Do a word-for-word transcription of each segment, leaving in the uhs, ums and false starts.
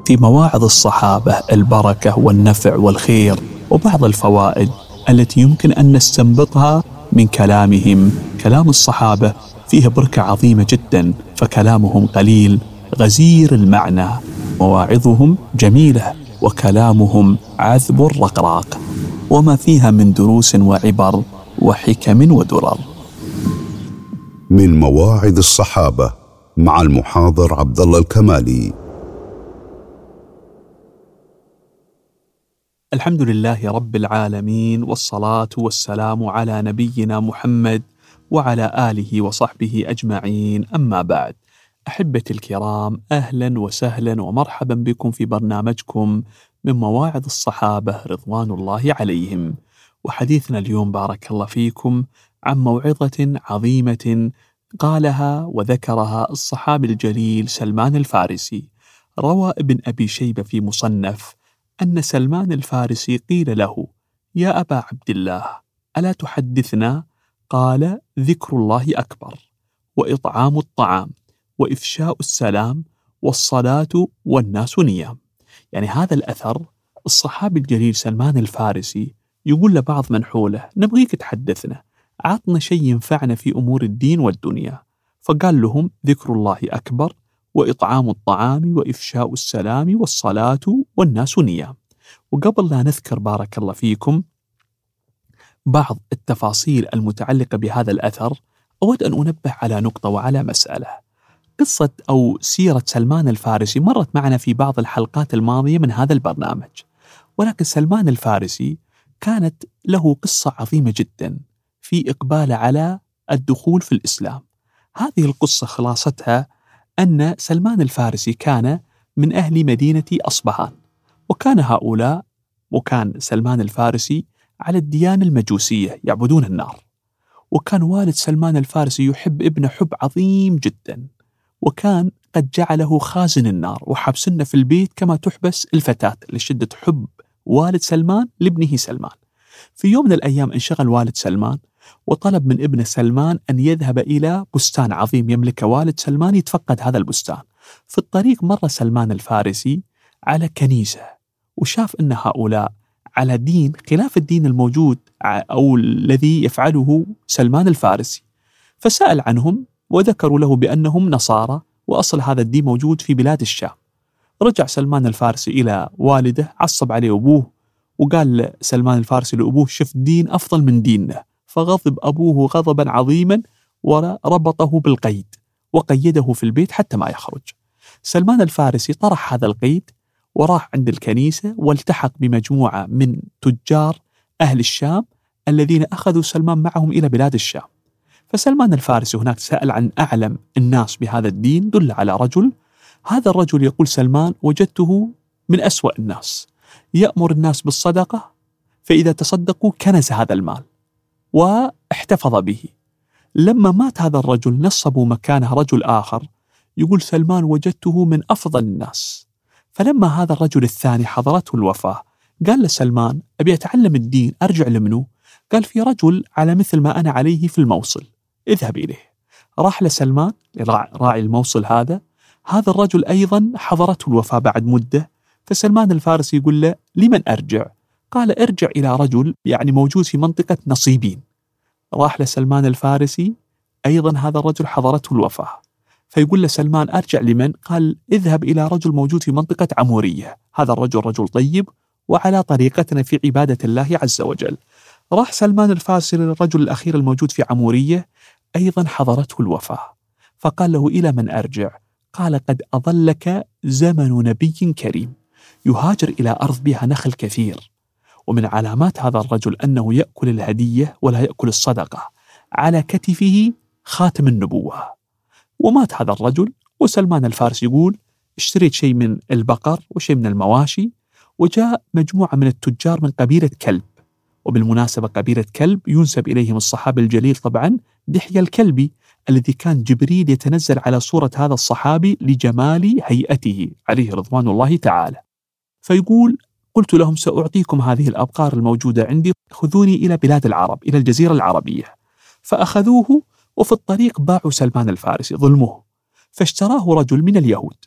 في مواعظ الصحابة البركة والنفع والخير وبعض الفوائد التي يمكن أن نستنبطها من كلامهم. كلام الصحابة فيه بركة عظيمة جدا، فكلامهم قليل غزير المعنى، مواعظهم جميلة وكلامهم عذب رقراق، وما فيها من دروس وعبر وحكم ودرر. من مواعظ الصحابة مع المحاضر عبد الله الكمالي. الحمد لله رب العالمين، والصلاة والسلام على نبينا محمد وعلى آله وصحبه أجمعين، أما بعد. أحبتي الكرام، أهلا وسهلا ومرحبا بكم في برنامجكم من مواعظ الصحابة رضوان الله عليهم. وحديثنا اليوم بارك الله فيكم عن موعظة عظيمة قالها وذكرها الصحابي الجليل سلمان الفارسي. روى ابن أبي شيبة في مصنف أن سلمان الفارسي قيل له: يا أبا عبد الله، ألا تحدثنا؟ قال: ذكر الله أكبر، وإطعام الطعام، وإفشاء السلام، والصلاة والناس نيام. يعني هذا الأثر الصحابي الجليل سلمان الفارسي يقول لبعض من حوله: نبغيك تحدثنا، عطنا شيء ينفعنا في أمور الدين والدنيا. فقال لهم: ذكر الله أكبر، وإطعام الطعام، وإفشاء السلام، والصلاة والناس نيام. وقبل لا نذكر بارك الله فيكم بعض التفاصيل المتعلقة بهذا الأثر، أود أن أنبه على نقطة وعلى مسألة. قصة أو سيرة سلمان الفارسي مرت معنا في بعض الحلقات الماضية من هذا البرنامج، ولكن سلمان الفارسي كانت له قصة عظيمة جدا في إقباله على الدخول في الإسلام. هذه القصة خلاصتها أن سلمان الفارسي كان من أهل مدينة أصبهان، وكان هؤلاء وكان سلمان الفارسي على الديانة المجوسية يعبدون النار. وكان والد سلمان الفارسي يحب ابنه حب عظيم جدا، وكان قد جعله خازن النار وحبسنه في البيت كما تحبس الفتاة لشدة حب والد سلمان لابنه سلمان. في يوم من الأيام انشغل والد سلمان وطلب من ابنه سلمان أن يذهب إلى بستان عظيم يملكه والد سلمان يتفقد هذا البستان. في الطريق مر سلمان الفارسي على كنيسة، وشاف أن هؤلاء على دين خلاف الدين الموجود أو الذي يفعله سلمان الفارسي، فسأل عنهم وذكروا له بأنهم نصارى، وأصل هذا الدين موجود في بلاد الشام. رجع سلمان الفارسي إلى والده، عصب عليه أبوه، وقال سلمان الفارسي لأبوه: شف دين أفضل من ديننا. فغضب أبوه غضبا عظيما وربطه بالقيد وقيده في البيت حتى ما يخرج. سلمان الفارسي طرح هذا القيد وراح عند الكنيسة والتحق بمجموعة من تجار أهل الشام الذين أخذوا سلمان معهم إلى بلاد الشام. فسلمان الفارسي هناك سأل عن أعلم الناس بهذا الدين، دل على رجل. هذا الرجل يقول سلمان: وجدته من أسوأ الناس، يأمر الناس بالصدقة، فإذا تصدقوا كنز هذا المال واحتفظ به. لما مات هذا الرجل نصبوا مكانه رجل آخر، يقول سلمان: وجدته من أفضل الناس. فلما هذا الرجل الثاني حضرته الوفاة قال لسلمان: أبي أتعلم الدين، أرجع لمنه؟ قال: في رجل على مثل ما أنا عليه في الموصل، اذهب إليه. راح لسلمان راعي الموصل هذا. هذا الرجل أيضا حضرته الوفاة بعد مدة، فسلمان الفارسي يقول له: لمن أرجع؟ قال: ارجع إلى رجل يعني موجود في منطقة نصيبين. راح لسلمان الفارسي، أيضا هذا الرجل حضرته الوفاة، فيقول لسلمان: أرجع لمن؟ قال: اذهب إلى رجل موجود في منطقة عمورية، هذا الرجل رجل طيب وعلى طريقتنا في عبادة الله عز وجل. راح سلمان الفارسي للرجل الأخير الموجود في عمورية، أيضا حضرته الوفاة، فقال له: إلى من أرجع؟ قال: قد أظلك زمن نبي كريم يهاجر إلى أرض بها نخل كثير، ومن علامات هذا الرجل أنه يأكل الهدية ولا يأكل الصدقة، على كتفه خاتم النبوة. ومات هذا الرجل، وسلمان الفارسي يقول: اشتريت شيء من البقر وشيء من المواشي، وجاء مجموعة من التجار من قبيلة كلب. وبالمناسبة قبيلة كلب ينسب إليهم الصحابي الجليل طبعا دحية الكلبي، الذي كان جبريل يتنزل على صورة هذا الصحابي لجمال هيئته عليه رضوان الله تعالى. فيقول: قلت لهم: سأعطيكم هذه الأبقار الموجودة عندي، خذوني إلى بلاد العرب، إلى الجزيرة العربية. فأخذوه، وفي الطريق باعوا سلمان الفارسي ظلمه، فاشتراه رجل من اليهود.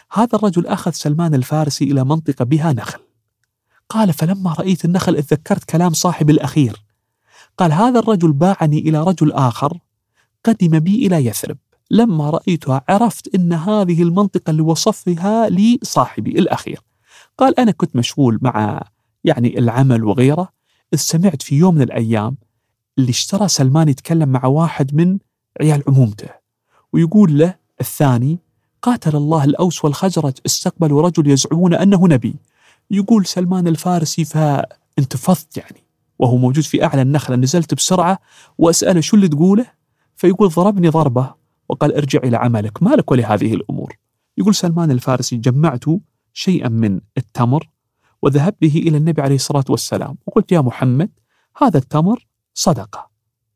هذا الرجل أخذ سلمان الفارسي إلى منطقة بها نخل. قال فلما رأيت النخل اتذكرت كلام صاحب الأخير. قال هذا الرجل باعني إلى رجل آخر قدم بي إلى يثرب. لما رأيتها عرفت إن هذه المنطقة اللي وصفها لي صاحبي الأخير. قال أنا كنت مشغول مع يعني العمل وغيره، إذ سمعت في يوم من الأيام اللي اشترى سلمان يتكلم مع واحد من عيال عمومته ويقول له الثاني قاتل الله الأوس والخزرج استقبلوا رجل يزعمون أنه نبي. يقول سلمان الفارسي فانتفضت يعني وهو موجود في أعلى النخلة، نزلت بسرعة وأسأله شو اللي تقوله؟ فيقول ضربني ضربة وقال ارجع إلى عملك ما لك ولهذه الأمور. يقول سلمان الفارسي جمعت شيئا من التمر وذهبت به إلى النبي عليه الصلاة والسلام وقلت يا محمد هذا التمر صدقة.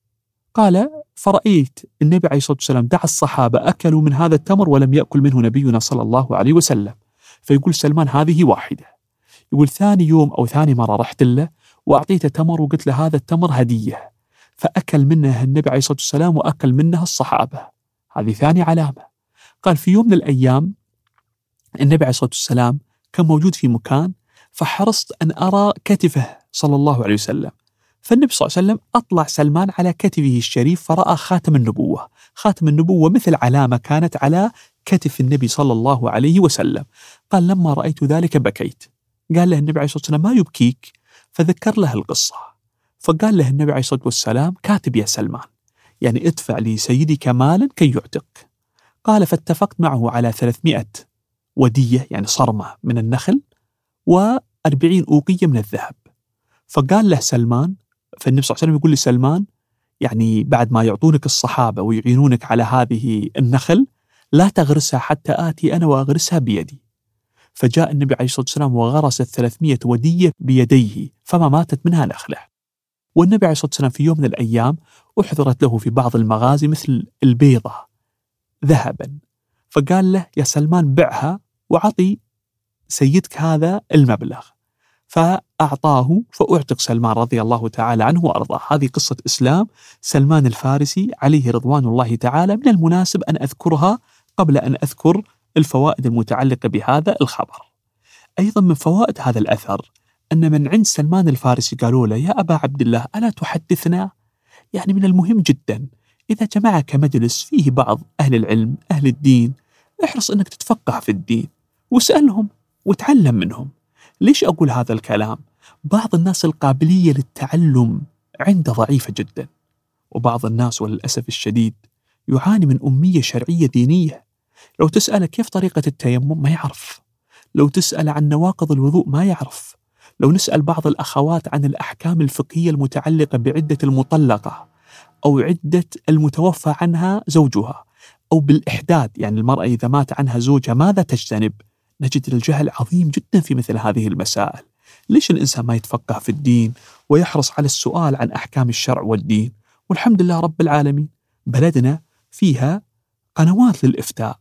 قال فرأيت النبي عليه الصلاة والسلام دعا الصحابة أكلوا من هذا التمر ولم يأكل منه نبينا صلى الله عليه وسلم. فيقول سلمان هذه واحدة. يقول ثاني يوم أو ثاني مرة رحت له وأعطيته تمر وقلت له هذا التمر هدية، فأكل منه النبي عليه الصلاة والسلام وأكل منها الصحابة. هذه ثاني علامة. قال في يوم من الأيام النبي عليه الصلاة والسلام كان موجود في مكان فحرصت أن أرى كتفه صلى الله عليه وسلم، فالنبي صلى الله عليه وسلم أطلع سلمان على كتفه الشريف فرأى خاتم النبوة. خاتم النبوة مثل علامة كانت على كتف النبي صلى الله عليه وسلم. قال لما رأيت ذلك بكيت. قال له النبي عليه الصلاة والسلام ما يبكيك؟ فذكر له القصة. فقال له النبي عليه الصلاة والسلام كاتب يا سلمان، يعني ادفع لي سيدك مالا كي يعتق. قال فاتفقت معه على ثلاثمائة ودية يعني صرمة من النخل وأربعين أوقية من الذهب. فقال له سلمان، فالنبي صلى الله عليه وسلم يقول لسلمان يعني بعد ما يعطونك الصحابة ويعينونك على هذه النخل لا تغرسها حتى آتي أنا وأغرسها بيدي. فجاء النبي عليه الصلاة والسلام وغرس الثلاثمائة ودية بيديه فما ماتت منها نخلة. والنبي عليه الصلاة والسلام في يوم من الأيام أحضرت له في بعض المغازي مثل البيضة ذهبا، فقال له يا سلمان بعها وعطي سيدك هذا المبلغ، فأعطاه فأعتق سلمان رضي الله تعالى عنه وأرضاه. هذه قصة إسلام سلمان الفارسي عليه رضوان الله تعالى. من المناسب أن أذكرها قبل أن أذكر الفوائد المتعلقة بهذا الخبر. أيضا من فوائد هذا الأثر أن من عند سلمان الفارسي قالوا له يا أبا عبد الله ألا تحدثنا؟ يعني من المهم جدا إذا جمعك مجلس فيه بعض أهل العلم أهل الدين احرص أنك تتفقه في الدين واسألهم وتعلم منهم. ليش أقول هذا الكلام؟ بعض الناس القابلية للتعلم عنده ضعيفة جدا، وبعض الناس وللأسف الشديد يعاني من أمية شرعية دينية. لو تسأل كيف طريقة التيمم ما يعرف، لو تسأل عن نواقض الوضوء ما يعرف، لو نسأل بعض الأخوات عن الأحكام الفقهية المتعلقة بعدة المطلقة أو عدة المتوفى عنها زوجها أو بالإحداث يعني المرأة إذا مات عنها زوجها ماذا تجتنب، نجد الجهل عظيم جدا في مثل هذه المسائل. ليش الإنسان ما يتفقه في الدين ويحرص على السؤال عن أحكام الشرع والدين؟ والحمد لله رب العالمين بلدنا فيها قنوات للإفتاء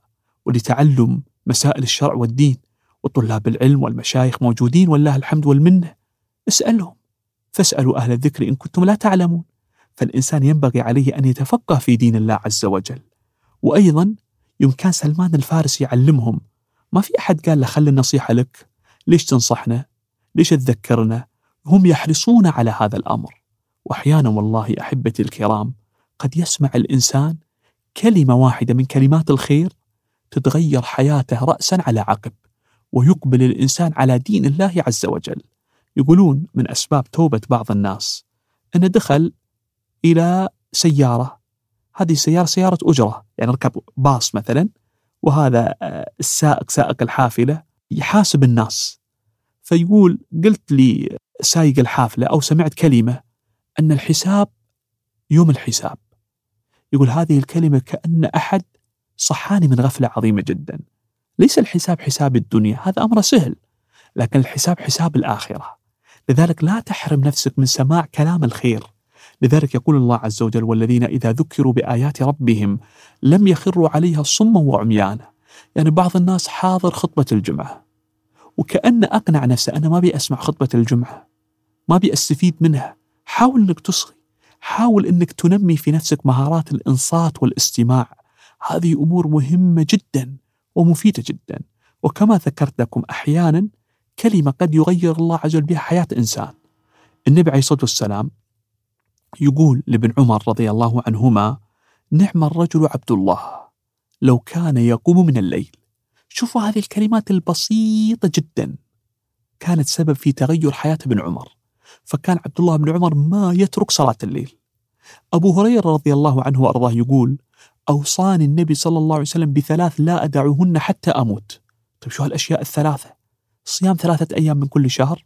ولتعلم مسائل الشرع والدين، وطلاب العلم والمشايخ موجودين والله الحمد والمنة. اسألهم، فاسألوا أهل الذكر إن كنتم لا تعلمون. فالإنسان ينبغي عليه أن يتفقه في دين الله عز وجل. وأيضا يمكن سلمان الفارسي يعلمهم. ما في أحد قال له خلي النصيحة لك، ليش تنصحنا، ليش تذكرنا؟ هم يحرصون على هذا الأمر. وأحيانا والله أحبتي الكرام قد يسمع الإنسان كلمة واحدة من كلمات الخير تتغير حياته رأسا على عقب، ويقبل الإنسان على دين الله عز وجل. يقولون من أسباب توبة بعض الناس أنه دخل إلى سيارة، هذه السيارة سيارة أجرة يعني ركب باص مثلا، وهذا السائق سائق الحافلة يحاسب الناس. فيقول قلت لي سايق الحافلة أو سمعت كلمة أن الحساب يوم الحساب. يقول هذه الكلمة كأن أحد صحاني من غفلة عظيمة جدا. ليس الحساب حساب الدنيا، هذا أمر سهل، لكن الحساب حساب الآخرة. لذلك لا تحرم نفسك من سماع كلام الخير. لذلك يقول الله عز وجل والذين إذا ذكروا بآيات ربهم لم يخروا عليها صما وعميانا. يعني بعض الناس حاضر خطبة الجمعة وكأن أقنع نفسه أنا ما بي أسمع خطبة الجمعة، ما بي أستفيد منها. حاول أنك تصغي، حاول أنك تنمي في نفسك مهارات الإنصات والاستماع. هذه أمور مهمة جدا ومفيدة جدا. وكما ذكرت لكم أحيانا كلمة قد يغير الله عز وجل بها حياة إنسان. النبي عليه الصلاة والسلام يقول لابن عمر رضي الله عنهما: نعم الرجل عبد الله لو كان يقوم من الليل. شوفوا هذه الكلمات البسيطة جدا كانت سبب في تغير حياة ابن عمر، فكان عبد الله بن عمر ما يترك صلاة الليل. أبو هريرة رضي الله عنه وأرضاه يقول: أوصاني النبي صلى الله عليه وسلم بثلاث لا أدعوهن حتى أموت. طيب شو هالأشياء الثلاثة؟ صيام ثلاثة أيام من كل شهر،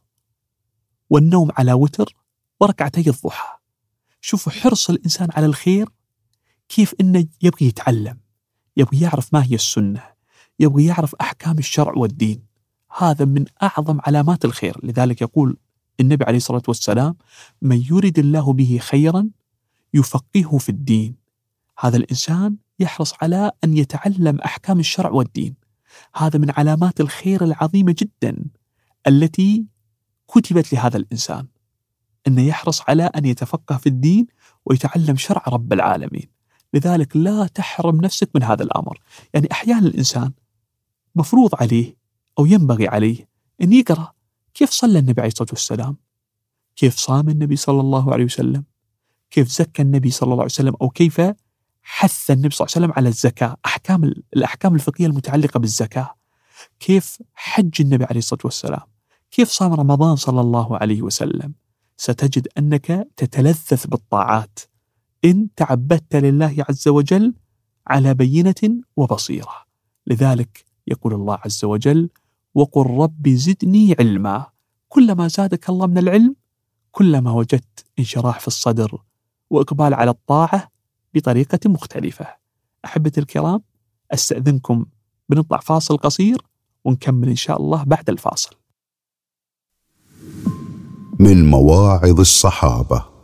والنوم على وتر، وركعتي الضحى. شوفوا حرص الإنسان على الخير، كيف إنه يبغي يتعلم، يبغي يعرف ما هي السنة، يبغي يعرف أحكام الشرع والدين. هذا من أعظم علامات الخير. لذلك يقول النبي عليه الصلاة والسلام: من يرد الله به خيرا يفقهه في الدين. هذا الإنسان يحرص على أن يتعلم أحكام الشرع والدين. هذا من علامات الخير العظيمة جدا التي كتبت لهذا الإنسان، أنه يحرص على أن يتفقه في الدين ويتعلم شرع رب العالمين. لذلك لا تحرم نفسك من هذا الأمر. يعني أحيانا الإنسان مفروض عليه أو ينبغي عليه أن يقرأ كيف صلى النبي عليه الصلاة والسلام، كيف صام النبي صلى الله عليه وسلم، كيف زكى النبي صلى الله عليه وسلم، أو كيف حث النبي صلى الله عليه وسلم على الزكاة، أحكام الأحكام الفقهية المتعلقة بالزكاة، كيف حج النبي عليه الصلاة والسلام، كيف صام رمضان صلى الله عليه وسلم. ستجد أنك تتلذذ بالطاعات إن تعبدت لله عز وجل على بينة وبصيرة. لذلك يقول الله عز وجل: وقل رب زدني علما. كلما زادك الله من العلم كلما وجدت انشراح في الصدر وإقبال على الطاعة بطريقة مختلفة. أحبتي الكرام، أستأذنكم بنطلع فاصل قصير ونكمل إن شاء الله بعد الفاصل. من مواعظ الصحابة.